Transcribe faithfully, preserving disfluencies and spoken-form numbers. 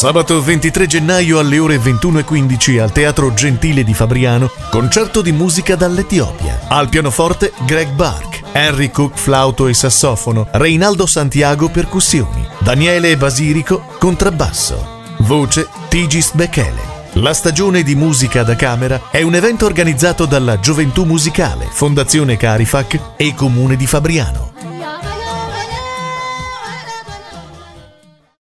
Sabato ventitré gennaio alle ore ventuno e quindici al Teatro Gentile di Fabriano, concerto di musica dall'Etiopia. Al pianoforte Greg Bark, Henry Cook flauto e sassofono, Reinaldo Santiago percussioni, Daniele Basirico contrabbasso, voce Tigis Bekele. La stagione di musica da camera è un evento organizzato dalla Gioventù Musicale, Fondazione Carifac e Comune di Fabriano.